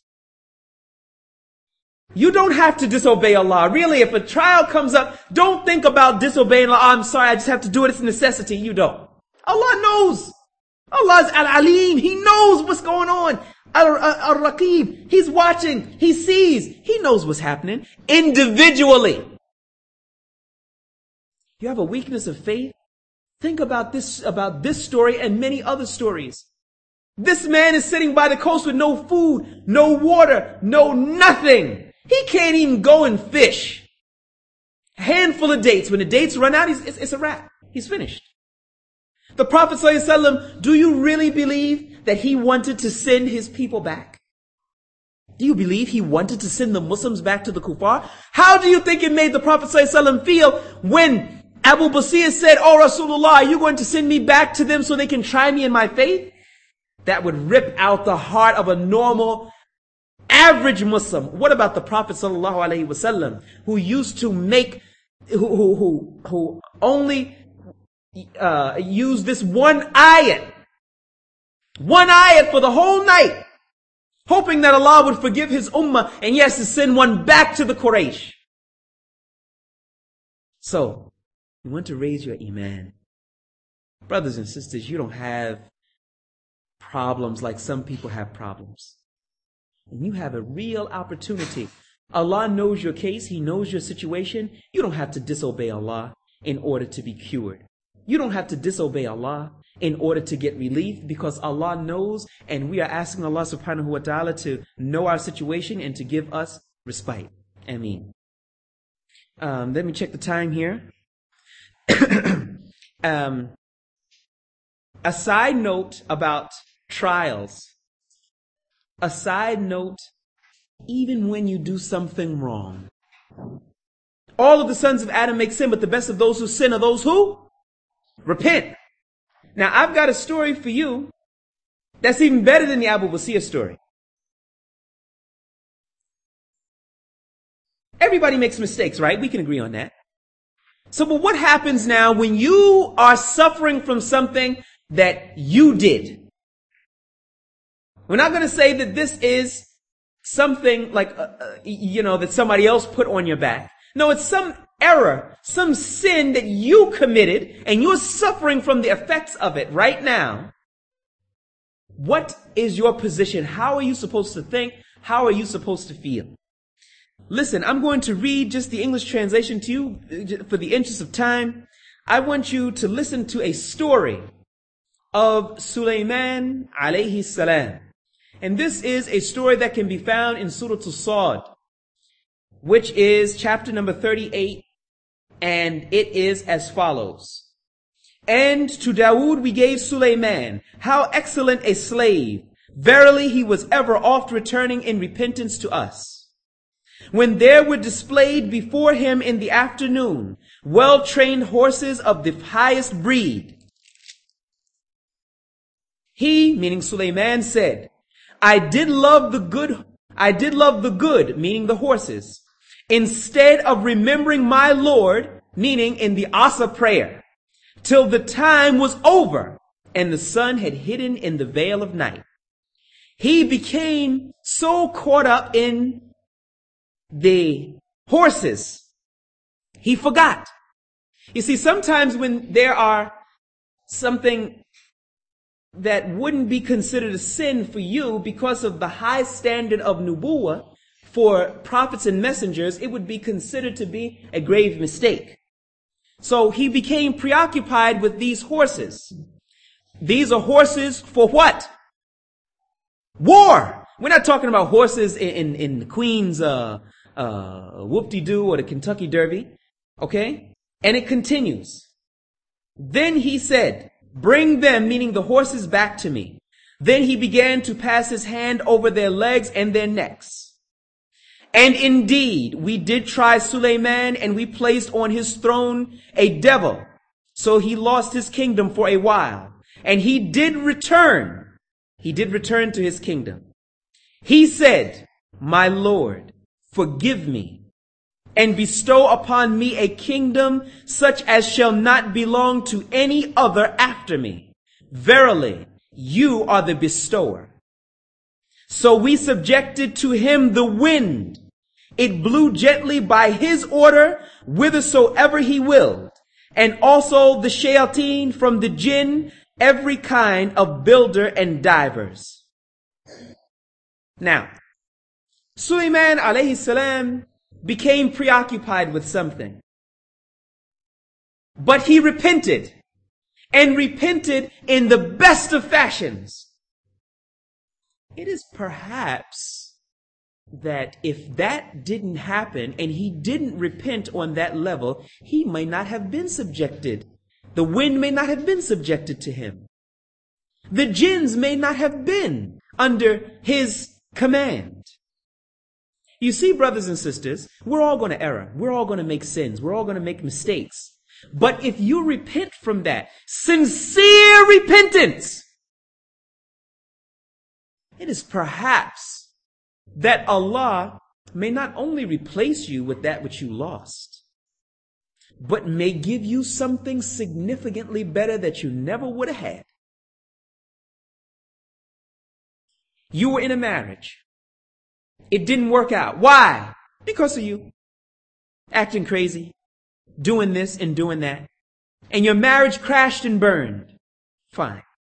You don't have to disobey Allah. Really, if a trial comes up, don't think about disobeying Allah. I'm sorry, I just have to do it. It's a necessity. You don't. Allah knows. Allah is Al-Alim. He knows what's going on. Al-Raqib. He's watching. He sees. He knows what's happening individually. You have a weakness of faith? Think about this, about this story and many other stories. This man is sitting by the coast with no food, no water, no nothing. He can't even go and fish. A handful of dates. When the dates run out, he's, it's, it's a wrap. He's finished. The Prophet ﷺ, do you really believe that he wanted to send his people back? Do you believe he wanted to send the Muslims back to the kuffar? How do you think it made the Prophet ﷺ feel when Abu Basir said, oh Rasulullah, are you going to send me back to them so they can try me in my faith? That would rip out the heart of a normal, average Muslim. What about the Prophet sallallahu alaihi wasallam, who used to make, who who who, who only uh, used this one ayat, one ayat for the whole night, hoping that Allah would forgive his ummah, and he has to send one back to the Quraysh. So, you want to raise your iman. Brothers and sisters, you don't have problems like some people have problems. And you have a real opportunity. Allah knows your case. He knows your situation. You don't have to disobey Allah in order to be cured. You don't have to disobey Allah in order to get relief, because Allah knows, and we are asking Allah subhanahu wa ta'ala to know our situation and to give us respite. Ameen. Um, let me check the time here. um, a side note about trials. A side note, even when you do something wrong. All of the sons of Adam make sin, but the best of those who sin are those who repent. Now, I've got a story for you that's even better than the Abu Basir story. Everybody makes mistakes, right? We can agree on that. So, but what happens now when you are suffering from something that you did? We're not going to say that this is something like, uh, uh, you know, that somebody else put on your back. No, it's some error, some sin that you committed, and you're suffering from the effects of it right now. What is your position? How are you supposed to think? How are you supposed to feel? Listen, I'm going to read just the English translation to you for the interest of time. I want you to listen to a story of Sulaiman alayhi salam. And this is a story that can be found in Surah As-Sad, which is chapter number thirty-eight, and it is as follows. And to Dawood we gave Sulaiman, how excellent a slave. Verily he was ever oft returning in repentance to us. When there were displayed before him in the afternoon well-trained horses of the highest breed, he, meaning Sulaiman, said, I did love the good, I did love the good, meaning the horses, instead of remembering my Lord, meaning in the Asa prayer, till the time was over and the sun had hidden in the veil of night. He became so caught up in the horses, he forgot. You see, sometimes when there are something that wouldn't be considered a sin for you because of the high standard of nubuwah for prophets and messengers, it would be considered to be a grave mistake. So he became preoccupied with these horses. These are horses for what? War. We're not talking about horses in, in, in the Queen's uh, uh, whoop-de-doo or the Kentucky Derby. Okay? And it continues. Then he said, bring them, meaning the horses, back to me. Then he began to pass his hand over their legs and their necks. And indeed, we did try Sulaiman, and we placed on his throne a devil. So he lost his kingdom for a while. And he did return. He did return to his kingdom. He said, my Lord, forgive me and bestow upon me a kingdom such as shall not belong to any other after me. Verily, you are the bestower. So we subjected to him the wind. It blew gently by his order whithersoever he willed, and also the shayateen from the jinn, every kind of builder and divers. Now, Sulaiman alayhi salam became preoccupied with something. But he repented, and repented in the best of fashions. It is perhaps that if that didn't happen and he didn't repent on that level, he may not have been subjected. The wind may not have been subjected to him. The jinns may not have been under his command. You see, brothers and sisters, we're all going to err. We're all going to make sins. We're all going to make mistakes. But if you repent from that, sincere repentance, it is perhaps that Allah may not only replace you with that which you lost, but may give you something significantly better that you never would have had. You were in a marriage. It didn't work out. Why? Because of you. Acting crazy, doing this and doing that. And your marriage crashed and burned. Fine.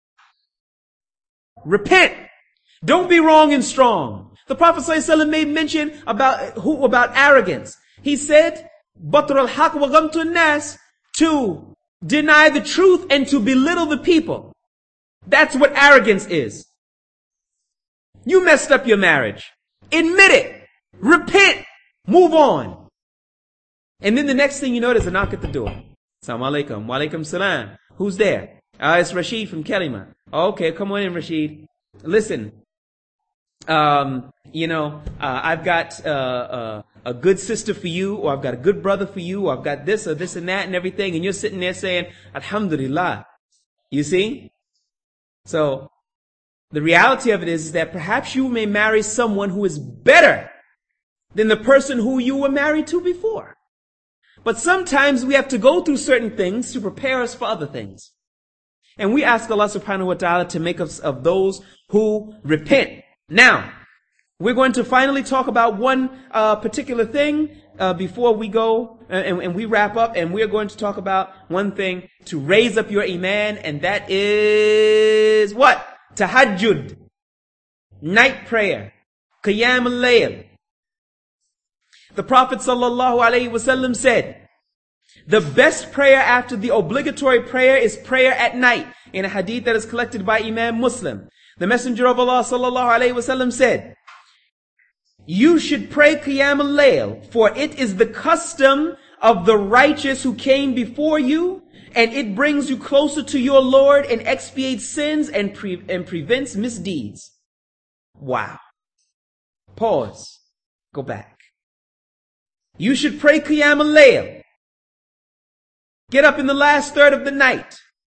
Repent. Don't be wrong and strong. The Prophet ﷺ made mention about who about arrogance. He said, "Batr al-haq wa ghamtu an-nas," to deny the truth and to belittle the people. That's what arrogance is. You messed up your marriage. Admit it. Repent. Move on. And then the next thing you know, there's a knock at the door. Assalamu alaikum. Wa alaikum salam. Who's there? Ah, uh, it's Rashid from Kalima. Okay, come on in, Rashid. Listen. Um, you know, uh, I've got uh, uh, a good sister for you, or I've got a good brother for you, or I've got this or this and that and everything, and you're sitting there saying, Alhamdulillah. You see? So, the reality of it is, is that perhaps you may marry someone who is better than the person who you were married to before. But sometimes we have to go through certain things to prepare us for other things. And we ask Allah subhanahu wa ta'ala to make us of those who repent. Now, we're going to finally talk about one uh, particular thing uh, before we go uh, and, and we wrap up. And we're going to talk about one thing to raise up your iman, and that is what? Tahajjud, night prayer, Qiyam al-Layl. The Prophet sallallahu alaihi wasallam said, the best prayer after the obligatory prayer is prayer at night, in a hadith that is collected by Imam Muslim. The Messenger of Allah sallallahu alaihi wasallam said, you should pray Qiyam al-Layl, for it is the custom of the righteous who came before you, and it brings you closer to your Lord and expiates sins and, pre- and prevents misdeeds. Wow. Pause. Go back. You should pray Qiyam al-Layl. Get up in the last third of the night.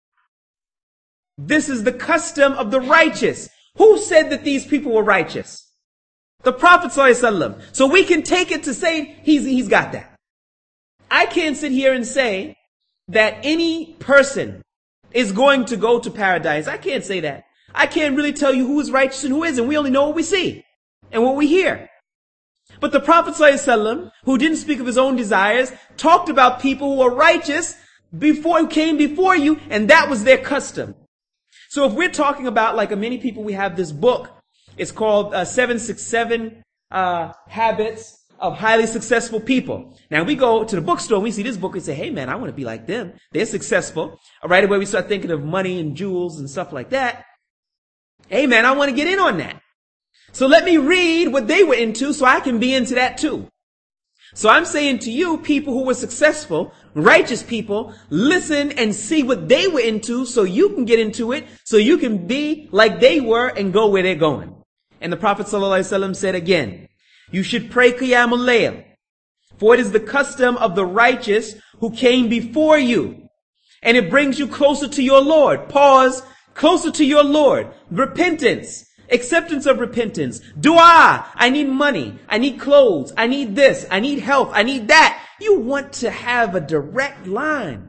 This is the custom of the righteous. Who said that these people were righteous? The Prophet ﷺ. So we can take it to say he's, he's got that. I can't sit here and say that any person is going to go to paradise. I can't say that. I can't really tell you who is righteous and who isn't. We only know what we see and what we hear. But the Prophet ﷺ, who didn't speak of his own desires, talked about people who were righteous before, who came before you, and that was their custom. So if we're talking about, like many people, we have this book. It's called uh, seven six seven uh, Habits of Highly Successful People. Now we go to the bookstore and we see this book and say, hey man, I want to be like them. They're successful. Right away we start thinking of money and jewels and stuff like that. Hey man, I want to get in on that. So let me read what they were into so I can be into that too. So I'm saying to you, people who were successful, righteous people, listen and see what they were into so you can get into it, so you can be like they were and go where they're going. And the Prophet ﷺ said again, you should pray Qiyam al-Layl, for it is the custom of the righteous who came before you, and it brings you closer to your Lord. Pause. Closer to your Lord. Repentance. Acceptance of repentance. Dua. I need money. I need clothes. I need this. I need health. I need that. You want to have a direct line.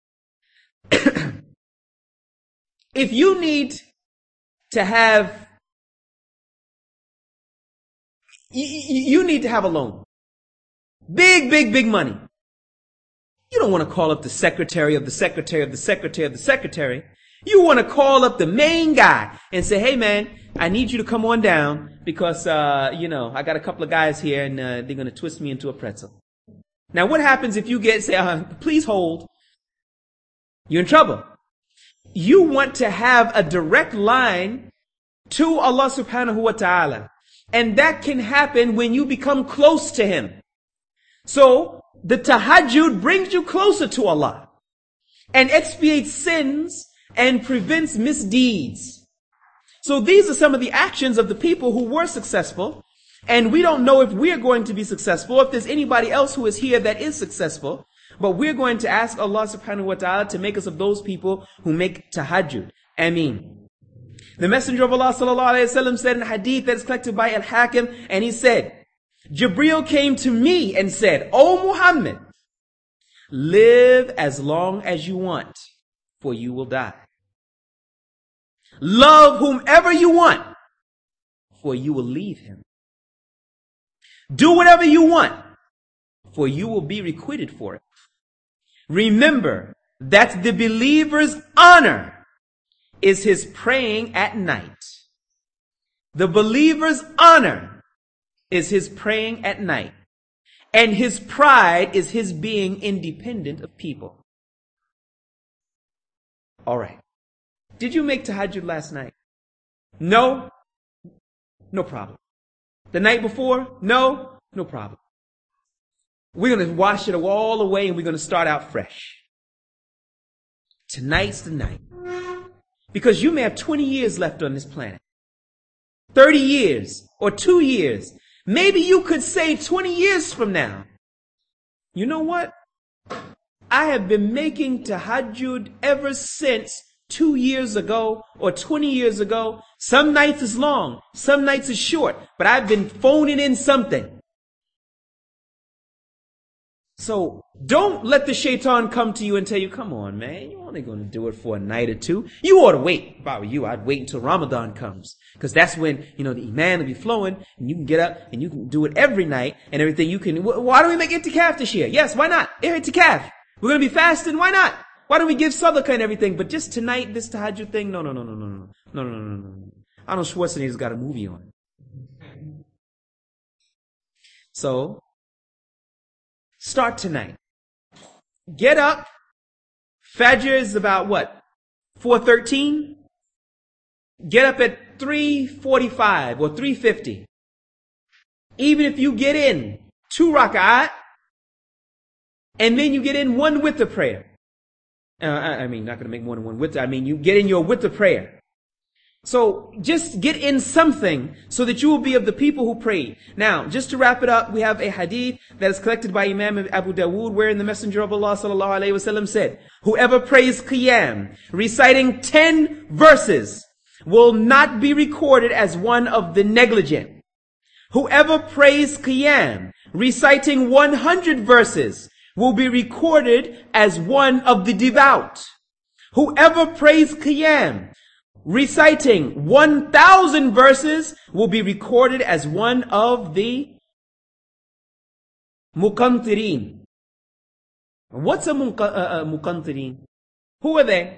If you need to have, you, you need to have a loan. Big, big, big money. You don't want to call up the secretary of the secretary of the secretary of the secretary. You want to call up the main guy and say, hey man, I need you to come on down because, uh, you know, I got a couple of guys here and uh, they're going to twist me into a pretzel. Now what happens if you get, say, uh, please hold? You're in trouble. You want to have a direct line to Allah subhanahu wa ta'ala. And that can happen when you become close to Him. So the tahajjud brings you closer to Allah and expiates sins and prevents misdeeds. So these are some of the actions of the people who were successful. And we don't know if we're going to be successful, if there's anybody else who is here that is successful. But we're going to ask Allah subhanahu wa ta'ala to make us of those people who make tahajjud. Ameen. The Messenger of Allah sallallahu alayhi wa sallam said in a hadith that is collected by Al-Hakim, and he said, Jibreel came to me and said, O Muhammad, live as long as you want, for you will die. Love whomever you want, for you will leave him. Do whatever you want, for you will be requited for it. Remember that the believer's honor is his praying at night. The believer's honor is his praying at night. And his pride is his being independent of people. All right. Did you make tahajjud last night? No? No problem. The night before? No? No problem. We're going to wash it all away and we're going to start out fresh. Tonight's the night. Because you may have twenty years left on this planet. thirty years or two years. Maybe you could say twenty years from now. You know what? I have been making tahajjud ever since two years ago or twenty years ago. Some nights is long, some nights is short, but I've been phoning in something. So don't let the shaitan come to you and tell you, come on, man, you're only going to do it for a night or two. You ought to wait. If I were you, I'd wait until Ramadan comes. Because that's when, you know, the iman will be flowing and you can get up and you can do it every night and everything you can. Why don't we make itikaf this year? Yes, why not? Itikaf. We're going to be fasting. Why not? Why don't we give sadaqah and everything? But just tonight, this tahajjud thing, no, no, no, no, no, no, no, no, no, no. Arnold Schwarzenegger's got a movie on. So, Start tonight. Get up. Fajr is about what? four thirteen? Get up at three forty-five or three fifty. Even if you get in two rak'at, and then you get in one witr prayer. Uh, I, I mean, not going to make more than one witr. I mean, you get in your witr prayer. So just get in something so that you will be of the people who prayed. Now, just to wrap it up, we have a hadith that is collected by Imam Abu Dawood, wherein the Messenger of Allah sallallahu alaihi wasallam said, whoever prays qiyam, reciting ten verses, will not be recorded as one of the negligent. Whoever prays qiyam, reciting one hundred verses, will be recorded as one of the devout. Whoever prays qiyam, reciting one thousand verses, will be recorded as one of the muqantirin. What's a muqantirin? Who are they?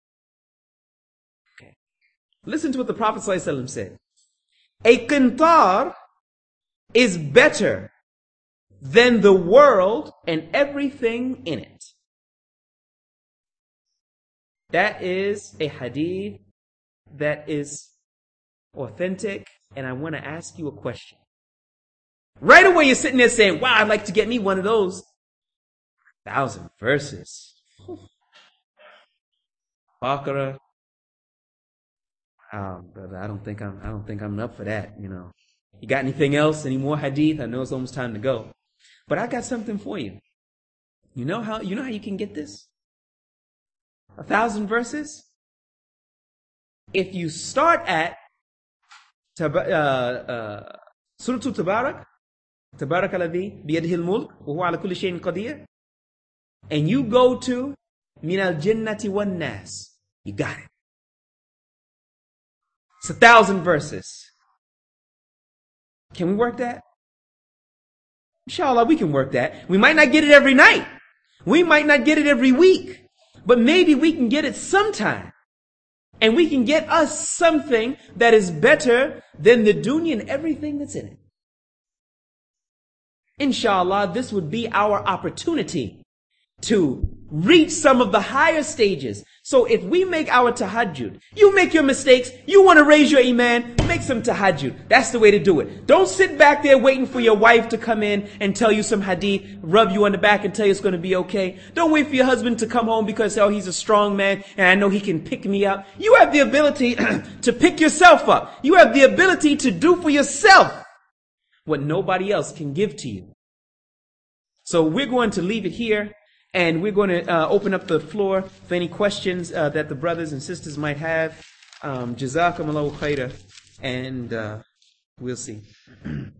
Okay. Listen to what the Prophet ﷺ said. A qintar is better than the world and everything in it. That is a hadith that is authentic, and I want to ask you a question. Right away you're sitting there saying, wow, I'd like to get me one of those. Thousand verses. Baqarah. Um, brother, I don't think I'm I don't think I'm up for that, you know. You got anything else? Any more hadith? I know it's almost time to go. But I got something for you. You know how you know how you can get this? A thousand verses? If you start at uh, uh, Surah Tabarak, Tabarak alladhi biyadihi al-mulk wa huwa ala kulli shay'in qadir, and you go to Min al-Jannati wan-Nas, you got it. It's a thousand verses. Can we work that? Inshallah, we can work that. We might not get it every night. We might not get it every week. But maybe we can get it sometime. And we can get us something that is better than the dunya and everything that's in it. Inshallah, this would be our opportunity to reach some of the higher stages. So if we make our tahajjud, you make your mistakes, you want to raise your iman, make some tahajjud. That's the way to do it. Don't sit back there waiting for your wife to come in and tell you some hadith, rub you on the back and tell you it's going to be okay. Don't wait for your husband to come home because, oh, he's a strong man and I know he can pick me up. You have the ability to pick yourself up. You have the ability to do for yourself what nobody else can give to you. So we're going to leave it here. And we're going to uh, open up the floor for any questions uh, that the brothers and sisters might have. Um, Jazakumullahu khaira. And uh, we'll see.